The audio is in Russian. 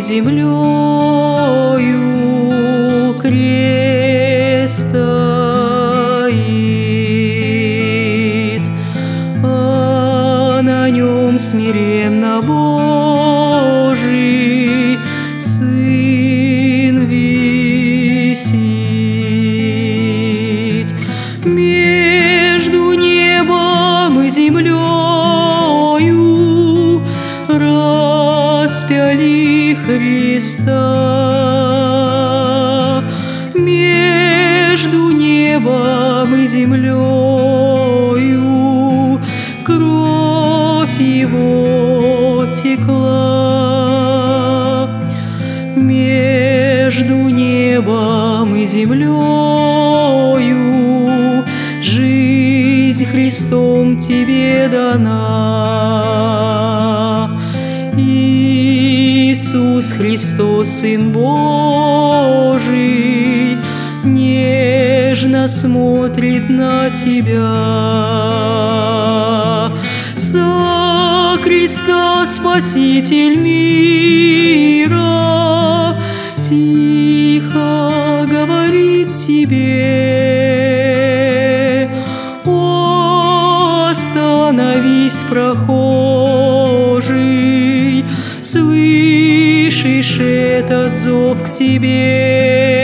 землею крест стоит, а на нем смиренно Божий Сын висит. Между небом и землею распяли Христа. Между небом и землею кровь Его текла. Между небом и землею жизнь Христом тебе дана. Иисус Христос, Сын Божий, нежно смотрит на тебя. За креста Спаситель мира тихо говорит тебе: остановись, прохожий, слышишь этот зов к тебе?